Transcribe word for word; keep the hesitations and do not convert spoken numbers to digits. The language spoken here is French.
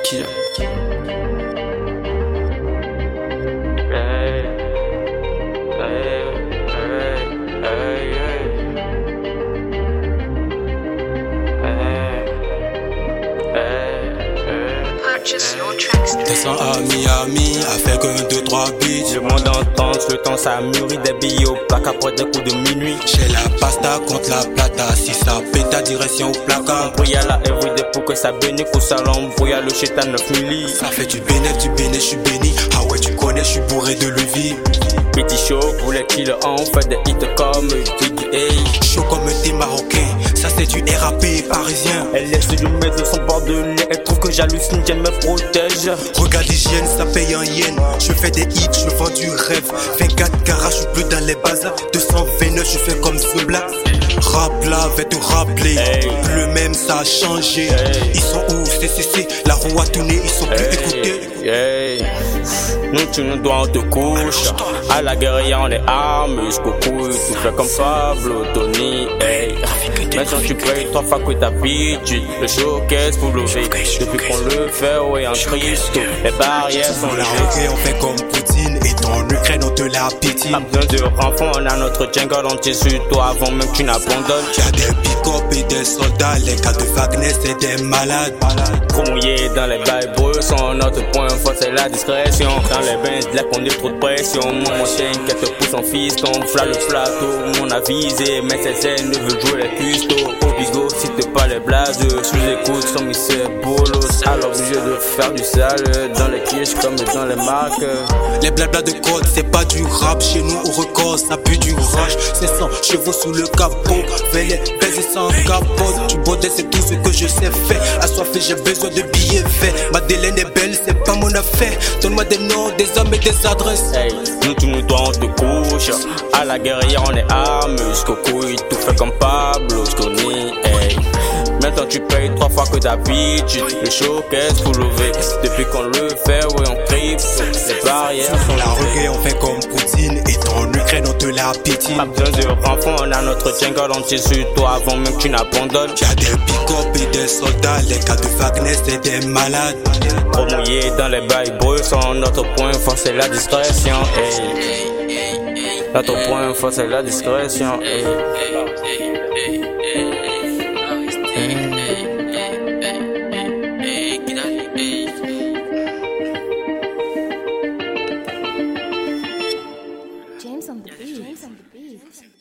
Killa. Descends à Miami avec un, deux, trois beats. Le monde en danse, le temps ça mûrit. Des billets au plaque après des coups de minuit. J'ai la pasta contre la plata. Si ça pète ta direction au placard. Embrouille à la everyday pour que ça bénisse. Pour ça l'embrouille à le chétan neuf milli. Ça fait du bénéf, du bénéf, je suis béni. Ah ouais tu connais, je suis bourré de Louis. Petit show pour les killers, on fait des hits comme Biggie. Chaud comme des Marocains, ça c'est du R A P parisien. Elle laisse du mettre son bordelais. Elle trouve que j'hallucine, qu'elle me protège. Regarde l'hygiène, ça paye en yen. Je fais des hits, je vends du rêve. vingt-quatre carats, je suis plus dans les bazars. deux cent vingt-neuf, je fais comme ce black. Rap là, vais te rappeler. Hey. Le même, ça a changé. Hey. Ils sont où? C C C, la roue a tourné, ils sont plus Hey. écoutés. Hey. Nous tu nous dois on te couche. À la guérilla on est armes jusqu'au cou. Tu fais comme Pablo, Tony. Hey. Maintenant tu payes trois fois que ta bitch. Le showcase pour lever. Depuis qu'on le fait, ouais en Christ. Les barrières sont La levées. reggae, on fait comme Poutine. Et ton Ukraine, on te la pétine. Pas besoin de renfort, on a notre jungle entier sur toi avant même que tu n'abandonnes. Y'a des pick-up et des soldats. Les gars de Wagner, c'est des malades. Trop mouillé dans les bails bressons. Notre point fort c'est la discrétion. Dans les bains de la qu'on est trop de pression. Mon chien qui te pousse en fiston. Fla le plateau, mon avisé. Mais ces ailes ne veut jouer les custos. Au bigot, si t'es pas les blagues. Sous-écoute sans misère bolos. Alors obligé de faire du sale. Dans les quiches comme dans les marques. Les blabla de code, c'est pas du rap. Chez nous, au record, ça pue du rage. C'est cent chevaux sous le capot. Fais les baiser sans capote. Tu baudet, c'est tout ce que je sais faire. Assoiffé, j'ai besoin de billets faits. Madeleine est belle, c'est pas mon affaire. Donne-moi des noms, des hommes et des adresses. Hey, nous tu nous dois on te couche. À la guérilla on est armes jusqu'au couille. Tout fait comme Pablo, Tony. Hey. Maintenant tu payes trois fois que ta bitch. Le showcase pour lever. Depuis qu'on le fait, ouais on crypte. Les barrières sont La reggae, on fait comme Poutine. Et ton Ukraine, on te la pétine. pas besoin de renfort, on a notre jungle entier sur toi avant même que tu n'abandonnes. Y'a des pick-up et des soldats. Les gars de Wagner, c'est des malades. Trop mouillé dans les bails bressons. Notre point fort c'est la discrétion. Hey. Notre point fort c'est la discrétion. Hey. James on the beat. James on the beat.